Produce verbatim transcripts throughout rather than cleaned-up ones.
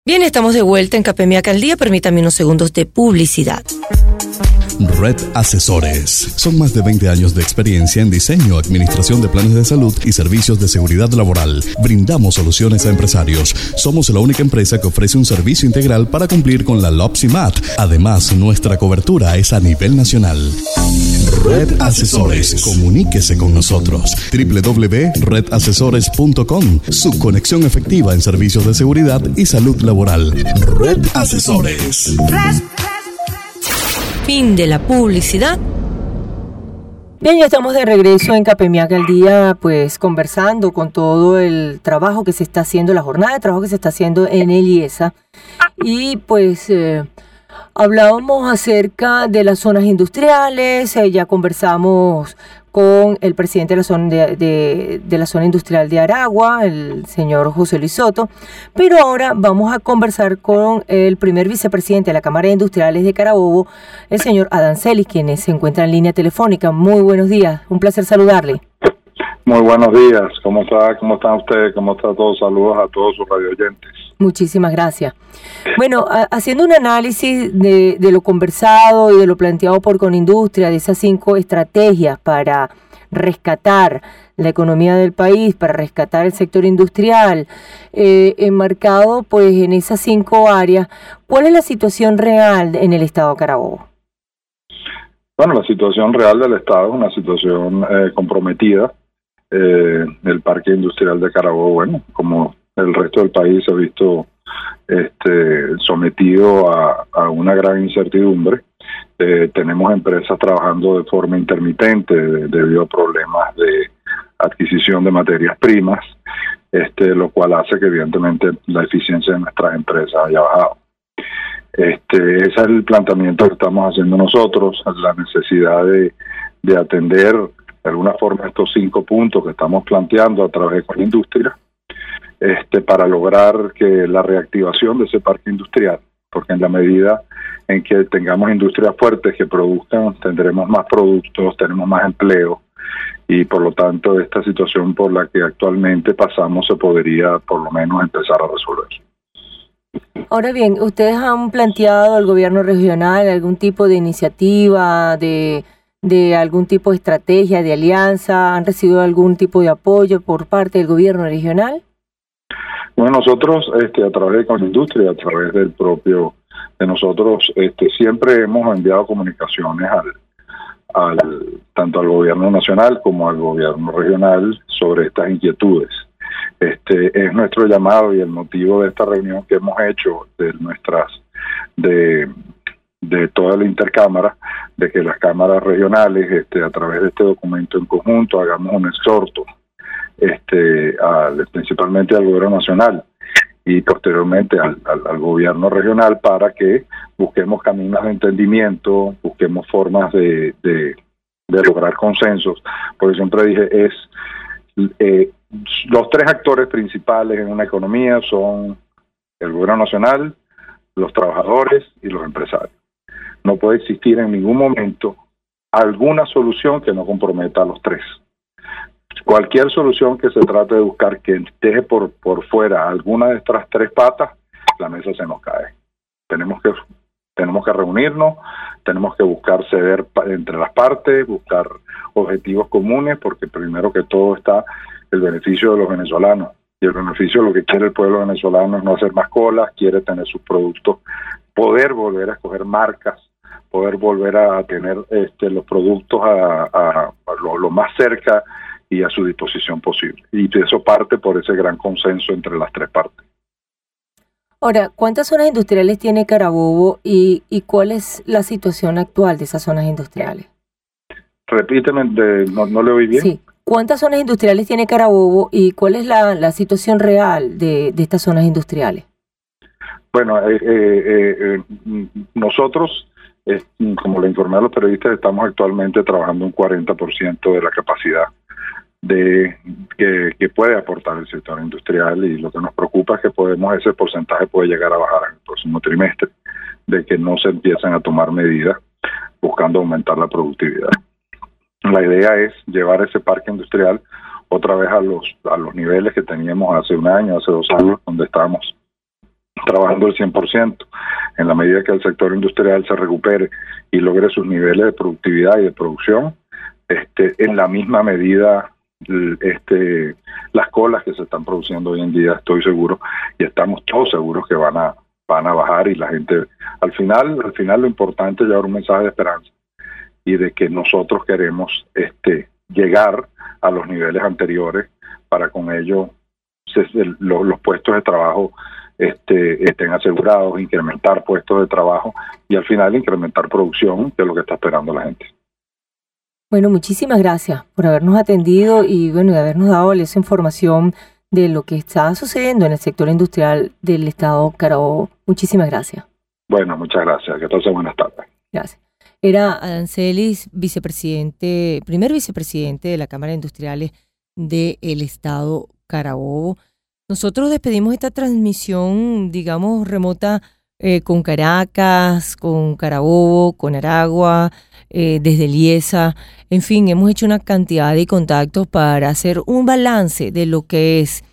Bien, estamos de vuelta en Capemiaca al Día. Permítame unos segundos de publicidad. Red Asesores. Son más de veinte años de experiencia en diseño, administración de planes de salud y servicios de seguridad laboral. Brindamos soluciones a empresarios. Somos la única empresa que ofrece un servicio integral para cumplir con la LOPSIMAT. Además, nuestra cobertura es a nivel nacional. Red Asesores. Comuníquese con nosotros. doble u doble u doble u punto red asesores punto com. Su conexión efectiva en servicios de seguridad y salud laboral. Red Asesores. Fin de la publicidad. Bien, ya estamos de regreso en Capemiaca al Día, pues conversando con todo el trabajo que se está haciendo, la jornada de trabajo que se está haciendo en el IESA. Y pues eh, hablábamos acerca de las zonas industriales, eh, ya conversamos con el presidente de la zona de, de, de la zona industrial de Aragua, el señor José Luis Soto, pero ahora vamos a conversar con el primer vicepresidente de la Cámara de Industriales de Carabobo, el señor Adán Celis, quien se encuentra en línea telefónica. Muy buenos días, un placer saludarle. Muy buenos días, ¿cómo está? ¿Cómo están ustedes? ¿Cómo está todos? Saludos a todos sus radioyentes. Muchísimas gracias. Bueno, a, haciendo un análisis de, de lo conversado y de lo planteado por Conindustria, de esas cinco estrategias para rescatar la economía del país, para rescatar el sector industrial, eh, enmarcado pues en esas cinco áreas, ¿cuál es la situación real en el estado de Carabobo? Bueno, la situación real del estado es una situación eh, comprometida. Eh, el parque industrial de Carabobo, bueno, como el resto del país, se ha visto este, sometido a, a una gran incertidumbre. Eh, tenemos empresas trabajando de forma intermitente de, debido a problemas de adquisición de materias primas, este, lo cual hace que evidentemente la eficiencia de nuestras empresas haya bajado. Este, ese es el planteamiento que estamos haciendo nosotros, la necesidad de, de atender de alguna forma estos cinco puntos que estamos planteando a través de la industria, este, para lograr que la reactivación de ese parque industrial, porque en la medida en que tengamos industrias fuertes que produzcan, tendremos más productos, tenemos más empleo, y por lo tanto esta situación por la que actualmente pasamos se podría por lo menos empezar a resolver. Ahora bien, ¿ustedes han planteado al gobierno regional algún tipo de iniciativa, de... de algún tipo de estrategia, de alianza? ¿Han recibido algún tipo de apoyo por parte del gobierno regional? Bueno, nosotros este, a través de Conindustria, a través del propio de nosotros, este, siempre hemos enviado comunicaciones al, al tanto al gobierno nacional como al gobierno regional sobre estas inquietudes. Este es nuestro llamado y el motivo de esta reunión que hemos hecho de nuestras de de toda la intercámara, de que las cámaras regionales, este, a través de este documento en conjunto, hagamos un exhorto, este, al, principalmente al gobierno nacional y posteriormente al, al, al gobierno regional, para que busquemos caminos de entendimiento, busquemos formas de, de, de lograr consensos, porque siempre dije, es eh, los tres actores principales en una economía son el gobierno nacional, los trabajadores y los empresarios. No puede existir en ningún momento alguna solución que no comprometa a los tres. Cualquier solución que se trate de buscar que deje por, por fuera alguna de estas tres patas, la mesa se nos cae. Tenemos que, tenemos que reunirnos, tenemos que buscar ceder entre las partes, buscar objetivos comunes, porque primero que todo está el beneficio de los venezolanos. Y el beneficio, lo que quiere el pueblo venezolano es no hacer más colas, quiere tener sus productos, poder volver a escoger marcas, poder volver a tener este, los productos a, a, a lo, lo más cerca y a su disposición posible. Y eso parte por ese gran consenso entre las tres partes. Ahora, ¿cuántas zonas industriales tiene Carabobo y, y cuál es la situación actual de esas zonas industriales? Repíteme, de, no, no le oí bien. Sí. ¿Cuántas zonas industriales tiene Carabobo y cuál es la, la situación real de, de estas zonas industriales? Bueno, eh, eh, eh, nosotros, eh, como le informé a los periodistas, estamos actualmente trabajando un cuarenta por ciento de la capacidad de que, que puede aportar el sector industrial, y lo que nos preocupa es que podemos ese porcentaje puede llegar a bajar en el próximo trimestre, de que no se empiezan a tomar medidas buscando aumentar la productividad. La idea es llevar ese parque industrial otra vez a los a los niveles que teníamos hace un año, hace dos años, donde estábamos trabajando el cien por ciento. En la medida que el sector industrial se recupere y logre sus niveles de productividad y de producción, este, en la misma medida este, las colas que se están produciendo hoy en día, estoy seguro, y estamos todos seguros que van a van a bajar, y la gente, al final, al final lo importante es llevar un mensaje de esperanza y de que nosotros queremos este llegar a los niveles anteriores para con ello se, el, lo, los puestos de trabajo este, estén asegurados, incrementar puestos de trabajo y al final incrementar producción, que es lo que está esperando la gente. Bueno, muchísimas gracias por habernos atendido y bueno, de habernos dado esa información de lo que está sucediendo en el sector industrial del estado Carabobo. Muchísimas gracias. Bueno, muchas gracias. Que todos buenas tardes. Gracias. Era Adán Celis, vicepresidente, primer vicepresidente de la Cámara de Industriales del estado Carabobo. Nosotros despedimos esta transmisión, digamos, remota eh, con Caracas, con Carabobo, con Aragua, eh, desde Liesa. En fin, hemos hecho una cantidad de contactos para hacer un balance de lo que es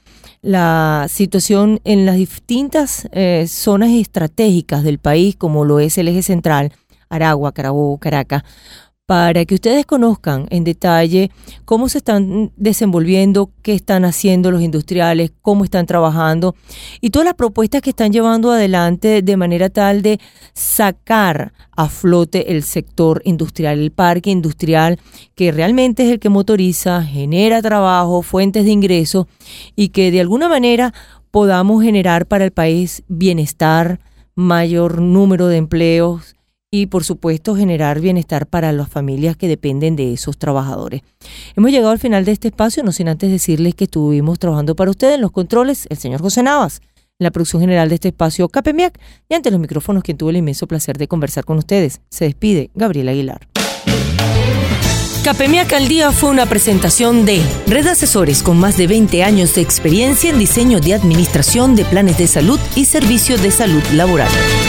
la situación en las distintas eh, zonas estratégicas del país, como lo es el eje central, Aragua, Carabobo, Caracas, para que ustedes conozcan en detalle cómo se están desenvolviendo, qué están haciendo los industriales, cómo están trabajando y todas las propuestas que están llevando adelante de manera tal de sacar a flote el sector industrial, el parque industrial, que realmente es el que motoriza, genera trabajo, fuentes de ingresos y que de alguna manera podamos generar para el país bienestar, mayor número de empleos, y por supuesto generar bienestar para las familias que dependen de esos trabajadores. Hemos llegado al final de este espacio, no sin antes decirles que estuvimos trabajando para ustedes en los controles, el señor José Navas, en la producción general de este espacio CAPEMIAC, y ante los micrófonos quien tuvo el inmenso placer de conversar con ustedes. Se despide Gabriela Aguilar. CAPEMIAC al Día fue una presentación de Red Asesores con más de veinte años de experiencia en diseño de administración de planes de salud y servicios de salud laboral.